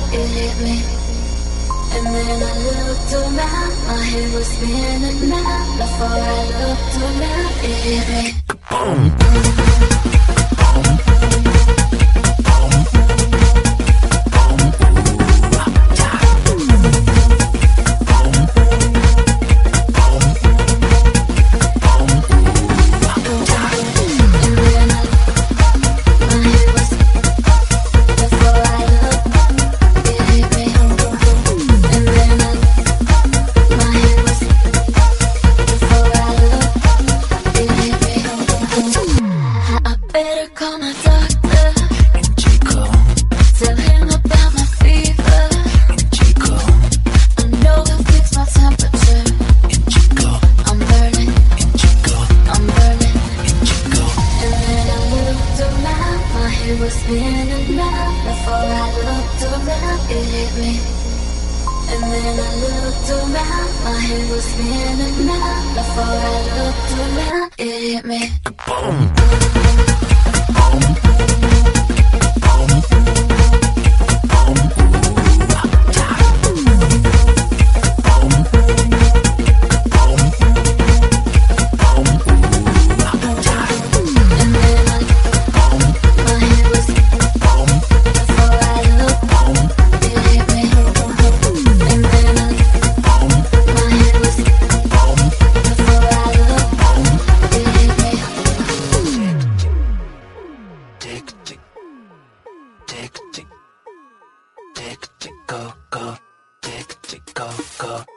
it hit me. And then I looked around, my head was spinning now. Before I looked around, it hit me. Better call my doctor and Chico. Tell him about my fever and Chico. I know he'll fix my temperature and Chico. I'm burning and Chico. I'm burning and Chico. And then I looked around, my head was spinning round. Before I looked around, it hit me. And then I looked around, my head was spinning round. Before I looked around, it hit me. Boom. Tick, tick, go, go, tick, tick, go, go.